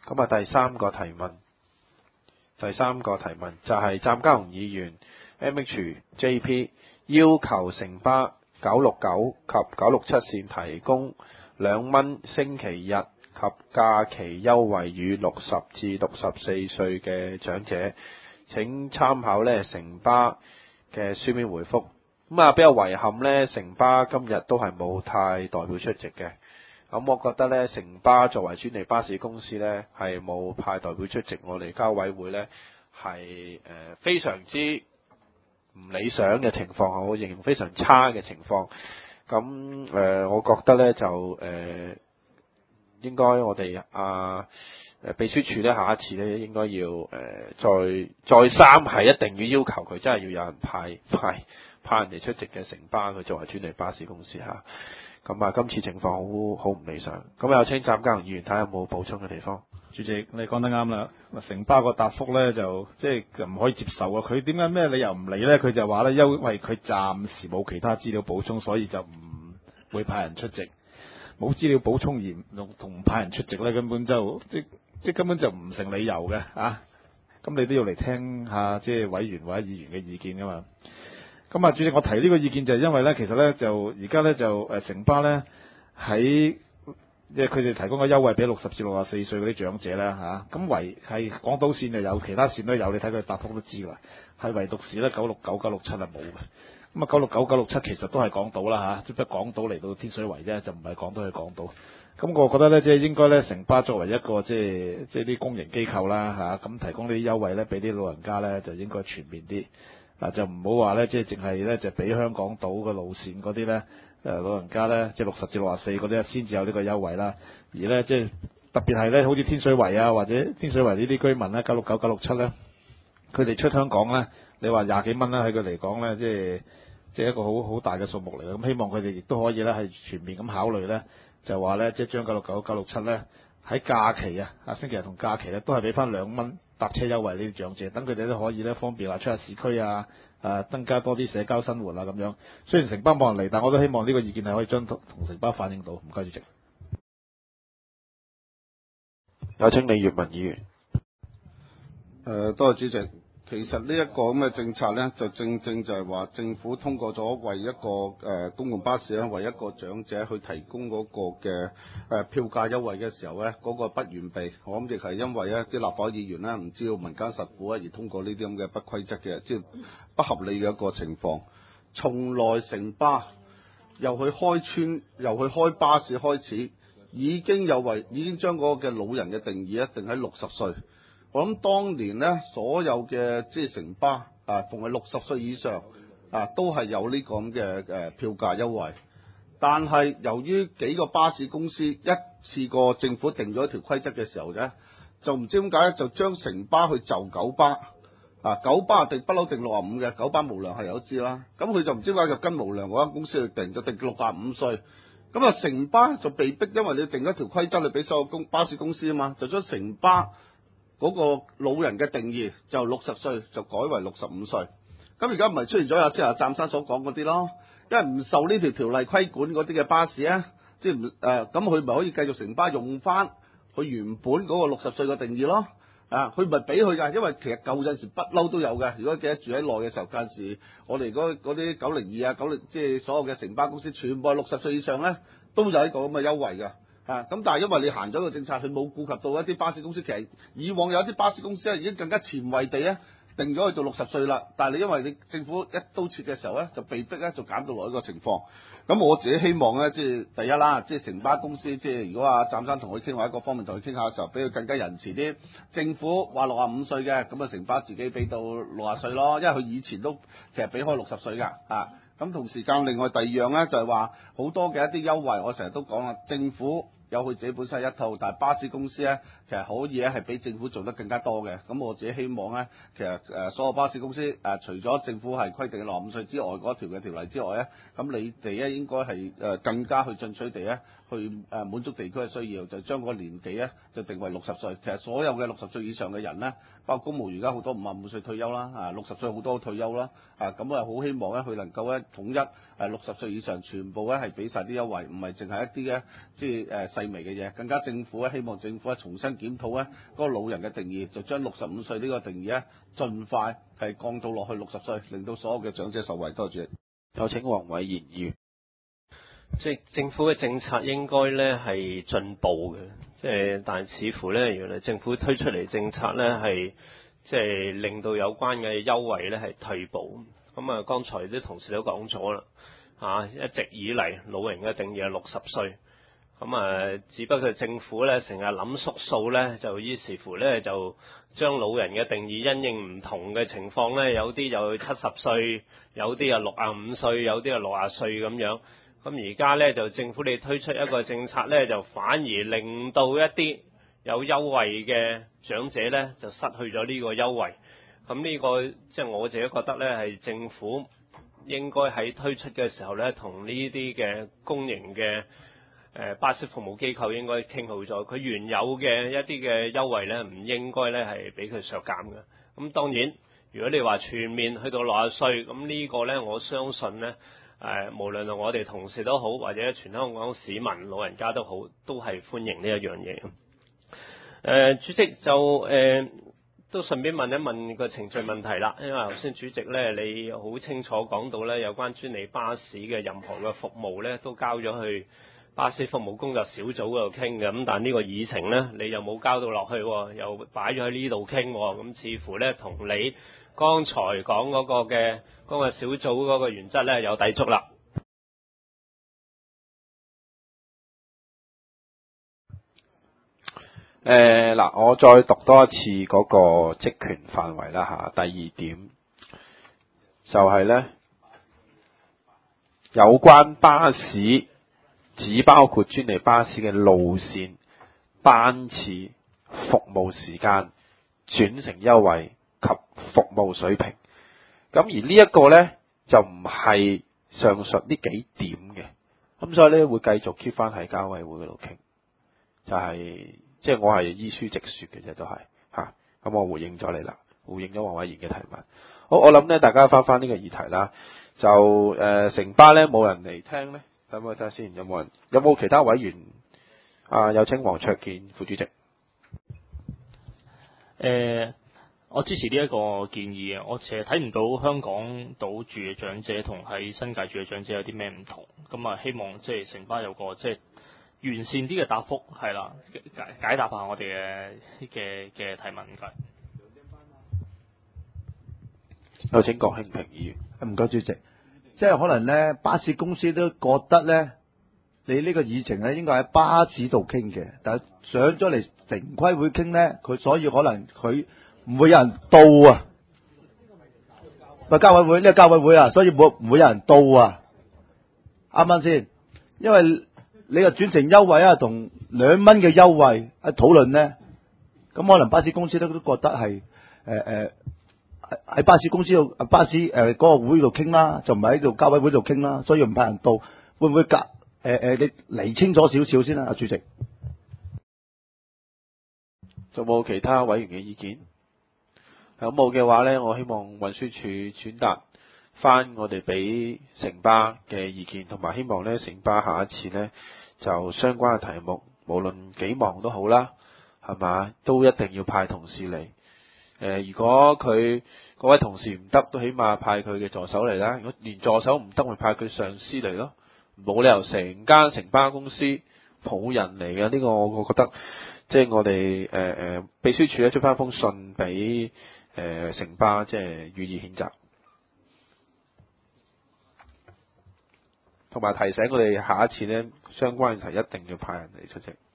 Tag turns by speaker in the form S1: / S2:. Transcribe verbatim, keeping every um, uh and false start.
S1: 咁啊，第三個提問，第三個提問就係湛江龍議員 M H J P 要求城巴九六九及九六七線提供兩蚊星期日及假期優惠予六十至六十四歲嘅長者，請參考呢城巴嘅書面回覆。咁啊，比較遺憾呢，城巴今日都係冇派代表出席嘅。咁我覺得呢，城巴作為專利巴士公司呢，係冇派代表出席，我哋交委會呢係誒非常之唔理想嘅情況，我形容非常差嘅情況。咁誒、呃，我覺得呢就誒、呃、應該我哋啊誒秘書處呢，下一次呢應該要誒、呃、再再三係一定要要求佢真係要有人派派派人哋出席嘅城巴，佢作為專利巴士公司嚇。咁啊，今次情況好好唔理想。咁有請湛江龍議員睇下有冇補充嘅地方。
S2: 主席，你講得啱啦。城巴個答覆咧就即係唔可以接受啊！佢點解咩理由唔理咧？佢就話咧，因為佢暫時冇其他資料補充，所以就唔會派人出席。冇資料補充而同唔派人出席咧，根本就即即根本就唔成理由嘅啊！咁你都要嚟聽下即係委員或者議員嘅意見噶嘛？咁啊，主席，我提呢個意見就係因為咧，其實咧就而家咧就誒城巴咧喺即係佢哋提供嘅優惠俾六十至六十四歲嗰啲長者啦嚇。咁唯係港島線就有，其他線都有，你睇佢答覆都知㗎啦。係唯獨是咧九六九、九六七係冇嘅。咁啊九六九、九六七其實都係港島啦嚇，只不過港島嚟到天水圍啫，就唔係港島去港島。咁我覺得咧，即係應該咧，城巴作為一個即係即係啲公營機構啦嚇，咁提供呢啲優惠咧，俾啲老人家咧就應該全面啲。嗱就唔好話咧，即係淨係咧就俾香港島嘅路線嗰啲咧，誒老人家咧，即係六十至六十四嗰啲先至有呢個優惠啦。而咧即係特別係咧，好似天水圍啊，或者天水圍呢啲居民咧，九六九、九六七咧，佢哋出香港咧，你話廿幾蚊咧，喺佢嚟講咧，即係即係一個好好大嘅數目嚟嘅。咁希望佢哋亦都可以咧係全面咁考慮咧，就話咧即係將九六九、九六七咧喺假期啊，啊星期日同假期咧都係俾翻兩蚊搭車優惠呢啲長者，等佢哋都可以咧方便話出下市區啊，誒增加多啲社交生活啊咁樣。雖然城巴冇人嚟，但我都希望呢個意見係可以將同城巴反映到。唔該主席。
S1: 有請李粵文議員。
S3: 誒、呃，多謝主席。其實呢一個咁嘅政策呢，就正正就係話政府通過咗為一個誒、呃、公共巴士咧，為一個長者去提供嗰個嘅誒、呃、票價優惠嘅時候呢，嗰、那個不完備，我諗亦係因為呢啲立法議員呢唔知道民間疾苦啊，而通過呢啲咁嘅不規則嘅，即係不合理嘅一個情況。從來城巴由佢開村，由佢開巴士開始，已經有為已經將嗰個嘅老人嘅定義一定喺六十歲。我諗當年呢，所有嘅即係城巴啊，逢係六十歲以上啊，都係有呢個咁嘅誒票價優惠。但係由於幾個巴士公司一次過政府定咗一條規則嘅時候呢，就唔知點解咧，就將城巴去就九巴啊，九巴定不嬲定六十五嘅，九巴無良係有知啦。咁佢就唔知點解就跟無良嗰間公司去定，就定六十五歲。咁啊，城巴就被逼，因為你定一條規則，你俾所有公巴士公司啊嘛，就將城巴嗰個老人嘅定義就六十歲就改為六十五歲，咁而家唔係出現咗阿即係阿湛生所講嗰啲咯，因為唔受呢條條例規管嗰啲嘅巴士啊，即係唔誒咁佢咪可以繼續城巴用翻佢原本嗰個六十歲嘅定義咯，啊佢咪俾佢㗎，因為其實舊陣時不嬲都有嘅，如果記得住喺內嘅時候，嗰陣時我哋嗰啲九零二啊九零即係所有嘅城巴公司全部係六十歲以上咧都有一個咁嘅優惠㗎。啊，咁但係因為你行咗個政策，佢冇顧及到一啲巴士公司，其實以往有一啲巴士公司咧已經更加前衞地咧定咗去到六十歲啦。但係你因為你政府一刀切嘅時候咧，就被逼咧就減到落一個情況。咁我自己希望咧，即係第一啦，即係城巴公司，即係如果阿湛生同佢傾或者各方面同佢傾下嘅時候，俾佢更加仁慈啲。政府話六十五歲嘅，咁啊城巴自己俾到六十歲咯，因為佢以前都其實俾開六十歲㗎啊。咁同時間，另外第二樣咧就係話好多嘅一啲優惠，我成日都講啦，政府有佢自己本身一套，但係巴士公司咧其實可以咧係比政府做得更加多嘅。咁我自己希望咧，其實誒所有巴士公司誒、呃、除咗政府係規定六十五歲之外嗰條嘅條例之外咧，咁你哋咧應該係誒更加去進取地咧去誒滿足地區嘅需要，就將個年紀咧就定為六十歲。其實所有嘅六十歲以上嘅人咧，包括公務員而家好多五十五歲退休啦，啊六十歲好多退休啦，啊咁啊好希望咧佢能夠咧統一誒六十歲以上全部咧係俾晒啲優惠，唔係淨係一啲咧即係誒細細微嘅嘢，更加政府咧希望政府咧重新檢討咧嗰個老人嘅定義，就將六十五歲呢個定義咧盡快係降到落去六十歲，令到所有嘅長者受惠。多謝主席。
S1: 有請黃偉賢議員。
S4: 即係政府嘅政策應該咧係進步嘅，即係但係似乎咧原來政府推出嚟政策咧係即係令到有關嘅優惠咧係退步。咁啊，剛才啲同事都講咗啦，啊一直以嚟老人嘅定義係六十歲，咁啊只不過政府咧成日諗縮數咧，就於是乎咧就將老人嘅定義因應唔同嘅情況咧，有啲就七十歲，有啲啊六啊五歲，有啲啊六啊歲咁樣。咁而家咧就政府你推出一個政策咧，就反而令到一啲有優惠嘅長者咧就失去咗呢個優惠。咁呢個即係我自己覺得咧係政府應該喺推出嘅時候咧，同呢啲嘅公營嘅誒巴士服務機構應該傾好咗，佢原有嘅一啲嘅優惠咧唔應該咧係俾佢削減嘅。咁當然，如果你話全面去到六十歲，咁呢個咧我相信咧。誒、呃，無論係我哋同事都好，或者全香港市民老人家都好，都係歡迎呢一樣嘢。誒、呃，主席就誒、呃、都順便問一問個程序問題啦，因為頭先主席咧你好清楚講到咧有關專利巴士嘅任何嘅服務咧都交咗去巴士服務工作小組嗰度傾嘅，咁但係呢個議程咧你又冇交到落去，又擺咗喺呢度傾，咁似乎咧同你剛才講嗰個嘅嗰個小組嗰個原則咧有抵觸啦。
S1: 誒嗱，我再讀多一次嗰個職權範圍啦嚇。第二點就係咧，有關巴士只包括專利巴士嘅路線、班次、服務時間、轉乘優惠及服務水平。咁而呢一個咧就唔係上述呢幾點嘅，咁所以咧會繼續 keep 翻喺交委會嗰度傾，就係即係我係依書直說嘅啫，都係嚇。咁、啊、我回應咗你啦，回應咗黃偉賢嘅提問。好，我諗咧大家翻翻呢個議題啦，就誒城、呃、巴咧冇人嚟聽咧，等我睇下先，有冇人？有冇其他委員？啊，有請黃卓健副主席。
S5: 誒、呃。我支持呢一個建議啊！我其實睇唔到香港島住嘅長者同喺新界住嘅長者有啲咩唔同，咁啊希望即係城巴有個即係完善啲嘅答覆，係啦，解解答下我哋嘅嘅嘅提問。唔該。
S1: 有請郭慶平議員。
S6: 唔該主席，即係可能咧巴士公司都覺得咧，你呢個議程咧應該喺巴士度傾嘅，但係上咗嚟城規會傾咧，佢所以可能佢。唔會有人到啊！咪交委會呢個交委會啊，所以冇唔會有人到啊，啱唔啱先？因為你個轉乘優惠啊，同兩蚊嘅優惠喺討論咧，咁可能巴士公司都都覺得係誒誒喺巴士公司度巴士誒嗰、呃那個會度傾啦，就唔係喺度交委會度傾啦，所以唔派人到，會唔會隔誒誒你釐清楚少少先啦，阿主席。
S1: 仲冇其他委員嘅意見？咁冇嘅話呢，我希望運輸署轉達翻我哋俾城巴嘅意見，同埋希望呢城巴下一次呢就相關嘅題目，無論幾忙都好啦，係嘛，都一定要派同事嚟。誒、呃，如果佢嗰位同事唔得，都起碼派佢嘅助手嚟啦。如果連助手唔得，咪派佢上司嚟咯。冇理由成間城巴公司冇人嚟嘅，呢、這個我覺得即係我哋誒誒秘書處咧出翻封信俾。誒城巴即係予以譴責，同埋提醒我哋下一次呢相關議題一定要派人嚟出席。